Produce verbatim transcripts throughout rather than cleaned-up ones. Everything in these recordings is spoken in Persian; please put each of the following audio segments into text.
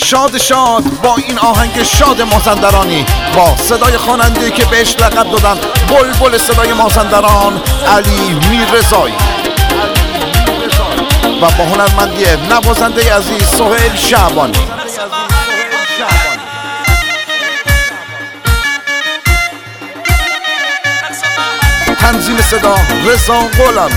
شاد شاد با این آهنگ شاد مازندرانی، با صدای خواننده که بهش لقب دادن بلبل صدای مازندران، علی میررضایی، و با هنرمندی نوازنده عزیز سهیل شعبانی. تنظیم صدا رضا غلامی.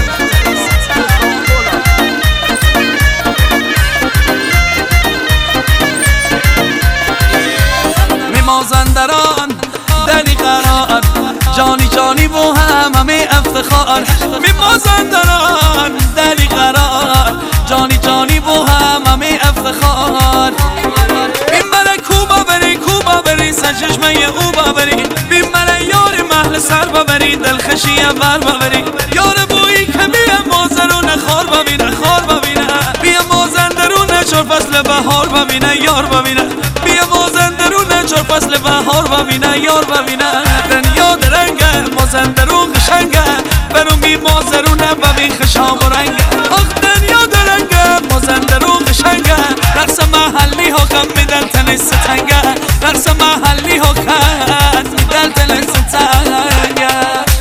می مازندران دلی قرار، جانی جانی و هم همه افتخار. می مازندران دلی قرار، جانی جانی و هم همه افتخار. بیم بله کوبا بری کوبا بری سرچشمه او ببری، بیم بله یار محل سر ببری دلخشی بر ببری، یار بویی که بیا مازرون خار ببینه خار ببینه، بیا مازندرون چور فصل بهار ببینه یار ببینه، بیا مازندرون چور فصل بهار ببینه یار ببینه. دنیا درنگه مازندرون قشنگه، برو بی مازرونه ببین خشام و رنگه. آخ دنیا درنگه مازندرون قشنگه، رقص محلی ها کم میدن تن ستنگه، رقص محلی ها کم میدن تن ستنگه.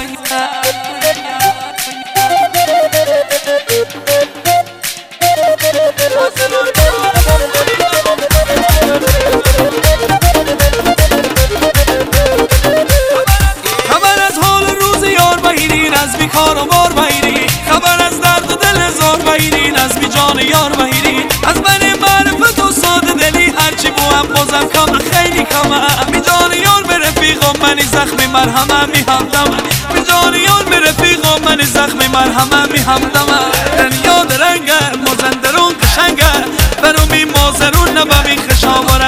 خبر از حال روز یار بگیرین، از بی کار و بار بگیرین، خبر از درد و دل زار بگیرین، از بی جان یار بگیرین، از بین معرفت و ساده دلی هرچی بوام بازم کم خیلی کمه. بی جان یار به رفیقم منی زخمی مرهمه می همدمه، بی جان یار به رفیقم منی زخمی مرهمه می همدمه. دنیا درنگه مازندرون قشنگه، برو می مازرون نببین خشام